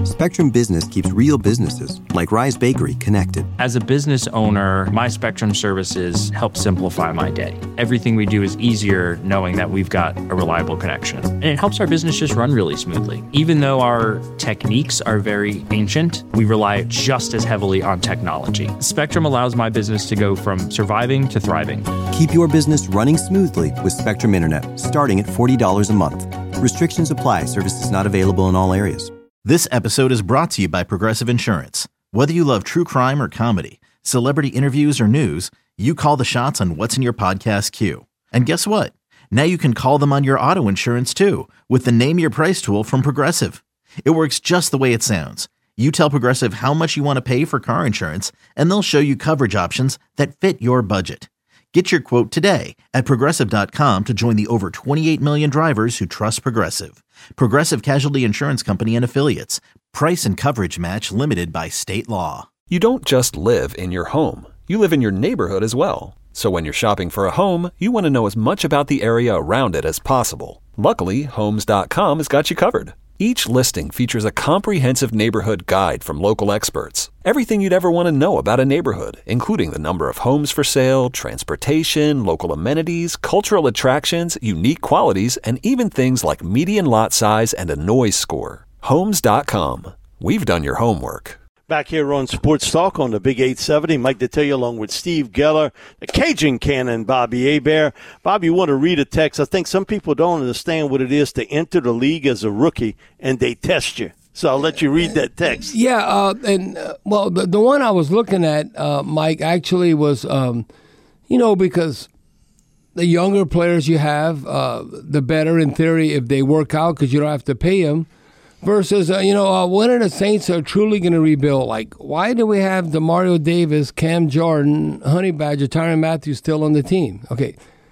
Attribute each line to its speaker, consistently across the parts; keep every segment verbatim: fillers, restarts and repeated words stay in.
Speaker 1: Spectrum Business keeps real businesses, like Rise Bakery, connected.
Speaker 2: As a business owner, my Spectrum services help simplify my day. Everything we do is easier knowing that we've got a reliable connection. And it helps our business just run really smoothly. Even though our techniques are very ancient, we rely just as heavily on technology. Spectrum allows my business to go from surviving to thriving.
Speaker 1: Keep your business running smoothly with Spectrum Internet, starting at forty dollars a month. Restrictions apply. Services not available in all areas.
Speaker 3: This episode is brought to you by Progressive Insurance. Whether you love true crime or comedy, celebrity interviews or news, you call the shots on what's in your podcast queue. And guess what? Now you can call them on your auto insurance too with the Name Your Price tool from Progressive. It works just the way it sounds. You tell Progressive how much you want to pay for car insurance, and they'll show you coverage options that fit your budget. Get your quote today at Progressive dot com to join the over twenty-eight million drivers who trust Progressive. Progressive Casualty Insurance Company and Affiliates. Price and coverage match limited by state law.
Speaker 4: You don't just live in your home. You live in your neighborhood as well. So when you're shopping for a home, you want to know as much about the area around it as possible. Luckily, Homes dot com has got you covered. Each listing features a comprehensive neighborhood guide from local experts. Everything you'd ever want to know about a neighborhood, including the number of homes for sale, transportation, local amenities, cultural attractions, unique qualities, and even things like median lot size and a noise score. Homes dot com. We've done your homework.
Speaker 5: Back here on Sports Talk on the Big eight seventy, Mike Detillier along with Steve Geller, the Cajun Cannon, Bobby Hebert. Bobby, you want to read a text? I think some people don't understand what it is to enter the league as a rookie, and they test you. So I'll let you read that text.
Speaker 6: Yeah, uh, and, uh, well, the, the one I was looking at, uh, Mike, actually was, um, you know, because the younger players you have, uh, the better in theory if they work out because you don't have to pay them. Versus, uh, you know, uh, when are the Saints are truly going to rebuild? Like, why do we have DeMario Davis, Cam Jordan, Honey Badger, Tyrann Mathieu still on the team? Okay.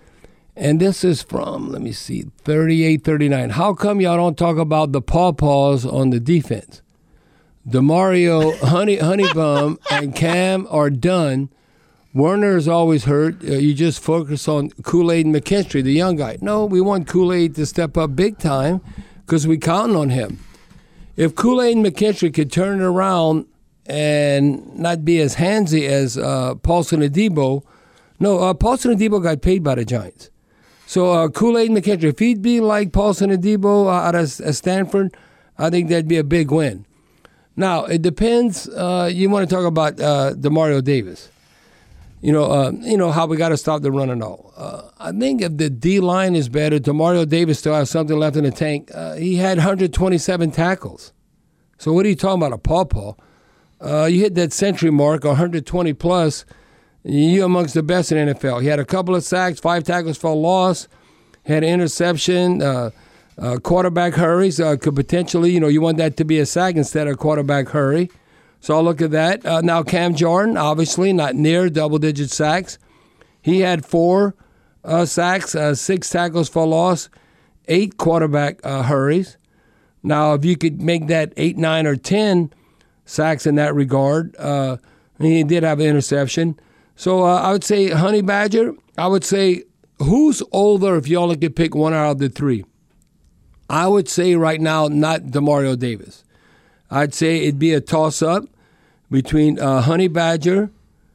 Speaker 6: And this is from, let me see, thirty-eight thirty-nine. How come y'all don't talk about the pawpaws on the defense? DeMario, Honey, Honeybum, and Cam are done. Werner is always hurt. Uh, you just focus on Kool-Aid and McKinstry, the young guy. No, we want Kool-Aid to step up big time because we counting on him. If Kool-Aid and McKinstry could turn it around and not be as handsy as uh, Paulson Adebo, no, uh, Paulson Adebo got paid by the Giants. So uh, Kool-Aid and McKinstry, if he'd be like Paulson Adebo uh, out of uh, Stanford, I think that'd be a big win. Now, it depends. Uh, you want to talk about uh, DeMario Davis. You know, uh, you know how we got to stop the run and all. Uh, I think if the D-line is better, DeMario Davis still has something left in the tank. Uh, he had one hundred twenty-seven tackles. So what are you talking about, a pawpaw? Uh, you hit that century mark, one hundred twenty plus, you're amongst the best in the N F L. He had a couple of sacks, five tackles for a loss, had an interception, uh, uh, quarterback hurries. Uh, could potentially, you know, you want that to be a sack instead of a quarterback hurry. So I'll look at that. Uh, now, Cam Jordan, obviously, not near double-digit sacks. He had four uh, sacks, uh, six tackles for loss, eight quarterback uh, hurries. Now, if you could make that eight, nine, or ten sacks in that regard, uh, he did have an interception. So uh, I would say Honey Badger. I would say who's older if you only could pick one out of the three? I would say right now not DeMario Davis. I'd say it'd be a toss-up between uh, Honey Badger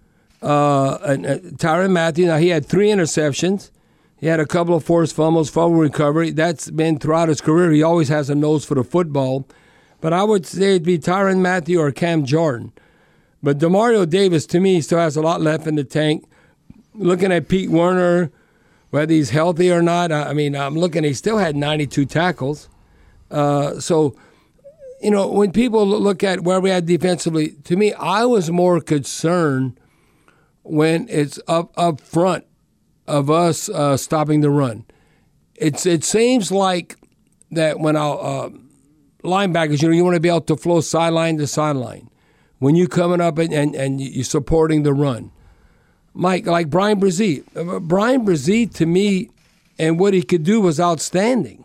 Speaker 6: uh, and uh, Tyrann Mathieu. Now, he had three interceptions. He had a couple of forced fumbles, fumble recovery. That's been throughout his career. He always has a nose for the football. But I would say it'd be Tyrann Mathieu or Cam Jordan. But DeMario Davis, to me, still has a lot left in the tank. Looking at Pete Werner, whether he's healthy or not, I mean, I'm looking, he still had ninety-two tackles. Uh, so... You know, when people look at where we had defensively, to me, I was more concerned when it's up up front of us uh, stopping the run. It's it seems like that when our uh, linebackers, you know, you want to be able to flow sideline to sideline when you're coming up and, and, and you're supporting the run. Mike, like Brian Brzee. Brian Brzee, to me, and what he could do was outstanding.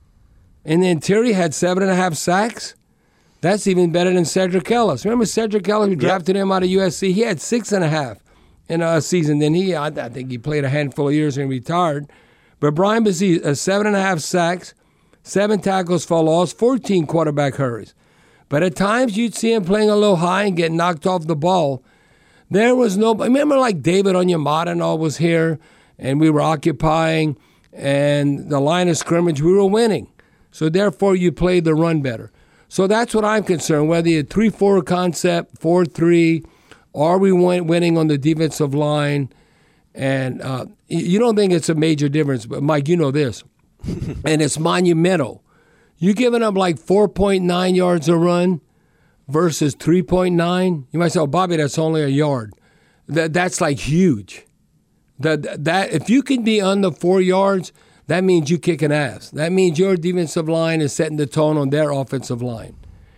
Speaker 6: And then Terry had seven and a half sacks. That's even better than Cedric Ellis. Remember Cedric Ellis, who drafted yep. him out of U S C? He had six and a half in a season. Then he, I, I think he played a handful of years and retired. But Brian Brzee, uh, seven and a half sacks, seven tackles for loss, fourteen quarterback hurries. But at times you'd see him playing a little high and get knocked off the ball. There was no, remember like David Onyemata and all was here, and we were occupying, and the line of scrimmage, we were winning. So therefore you played the run better. So that's what I'm concerned, whether you three four concept, four three, are we win- winning on the defensive line? And uh, you don't think it's a major difference, but Mike, you know this, and it's monumental. You giving up like four point nine yards a run versus three point nine. You might say, oh, Bobby, that's only a yard. That That's like huge. That, that If you can be under four yards, that means you kicking ass. That means your defensive line is setting the tone on their offensive line.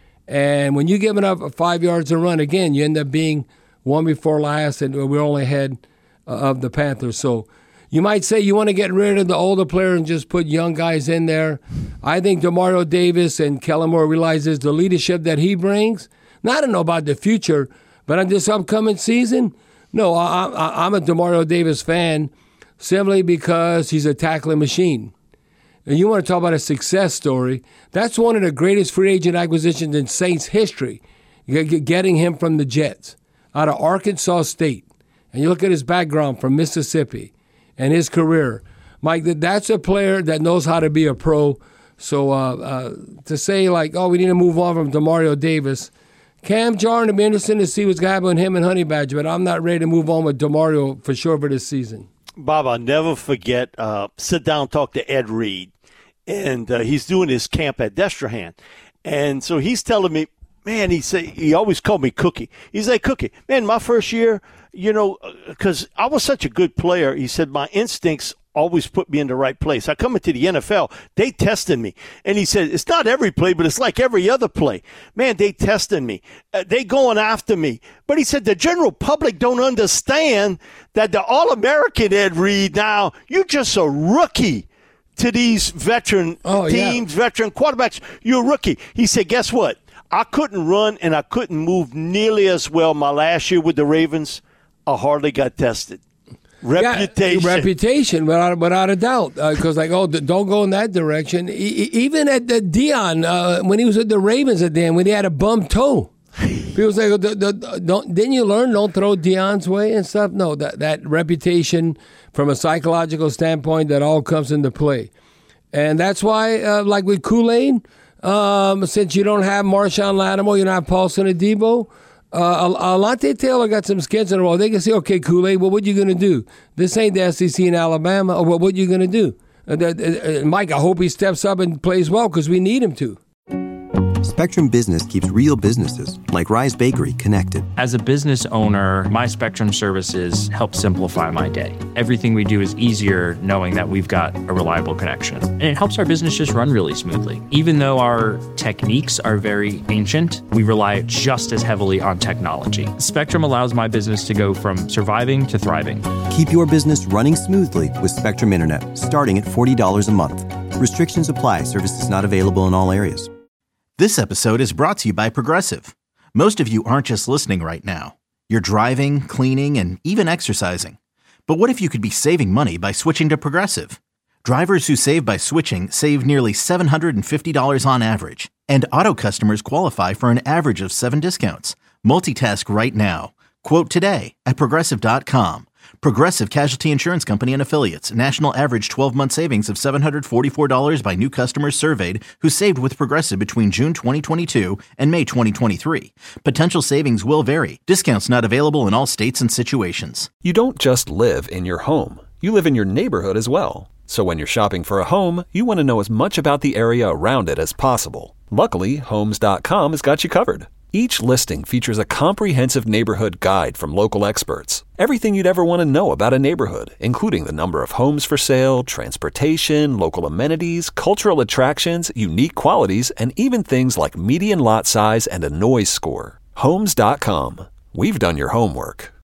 Speaker 6: And when you're giving up five yards a run, again, you end up being one before last, and we're only ahead uh, of the Panthers. So you might say you want to get rid of the older player and just put young guys in there. I think Demario Davis and Kellen Moore realizes the leadership that he brings. Now, I don't know about the future, but on this upcoming season, no, I, I, I'm a Demario Davis fan simply because he's a tackling machine. And you want to talk about a success story, that's one of the greatest free agent acquisitions in Saints history, getting him from the Jets out of Arkansas State. And you look at his background from Mississippi and his career. Mike, that's a player that knows how to be a pro. So uh, uh, to say, like, oh, we need to move on from Demario Davis, Cam Jordan, it'll be interesting to see what's going to happen with him and Honey Badger, but I'm not ready to move on with Demario for sure for this season.
Speaker 5: Bob, I'll never forget, uh, sit down, talk to Ed Reed, and uh, he's doing his camp at Destrehan. And so he's telling me, man, he say he always called me Cookie. He's like, Cookie, man, my first year, you know, because I was such a good player, he said my instincts always put me in the right place. I come into the N F L, they tested me. And he said, it's not every play, but it's like every other play. Man, they tested me. Uh, they going after me. But he said the general public don't understand that the All-American Ed Reed now, you're just a rookie to these veteran
Speaker 6: oh,
Speaker 5: teams,
Speaker 6: yeah.
Speaker 5: veteran quarterbacks. You're a rookie. He said, guess what? I couldn't run and I couldn't move nearly as well my last year with the Ravens. I hardly got tested. Reputation.
Speaker 6: Yeah, reputation, without, without a doubt. Because, uh, like, oh, don't go in that direction. E- even at the Dion, uh, when he was at the Ravens at the end, when he had a bum toe, people say, the, the, don't, didn't you learn don't throw Dion's way and stuff? No, that, that reputation from a psychological standpoint, that all comes into play. And that's why, uh, like with Kool-Aid, um, since you don't have Marshawn Lattimore, you don't have Paulson Adebo, Uh, Alante Taylor got some skins in a row. They can say, okay, Kool-Aid, well, what you going to do? This ain't the S E C in Alabama. Or well, what you going to do? Uh, uh, uh, Mike, I hope he steps up and plays well because we need him to.
Speaker 1: Spectrum Business keeps real businesses, like Rise Bakery, connected.
Speaker 2: As a business owner, my Spectrum services help simplify my day. Everything we do is easier knowing that we've got a reliable connection. And it helps our business just run really smoothly. Even though our techniques are very ancient, we rely just as heavily on technology. Spectrum allows my business to go from surviving to thriving.
Speaker 1: Keep your business running smoothly with Spectrum Internet, starting at forty dollars a month. Restrictions apply. Services not available in all areas.
Speaker 3: This episode is brought to you by Progressive. Most of you aren't just listening right now. You're driving, cleaning, and even exercising. But what if you could be saving money by switching to Progressive? Drivers who save by switching save nearly seven hundred fifty dollars on average. And auto customers qualify for an average of seven discounts. Multitask right now. Quote today at Progressive dot com. Progressive Casualty Insurance Company and Affiliates. National average twelve-month savings of seven hundred forty-four dollars by new customers surveyed who saved with Progressive between June twenty twenty-two and May twenty twenty-three. Potential savings will vary. Discounts not available in all states and situations.
Speaker 4: You don't just live in your home. You live in your neighborhood as well. So when you're shopping for a home, you want to know as much about the area around it as possible. Luckily, Homes dot com has got you covered. Each listing features a comprehensive neighborhood guide from local experts. Everything you'd ever want to know about a neighborhood, including the number of homes for sale, transportation, local amenities, cultural attractions, unique qualities, and even things like median lot size and a noise score. Homes dot com. We've done your homework.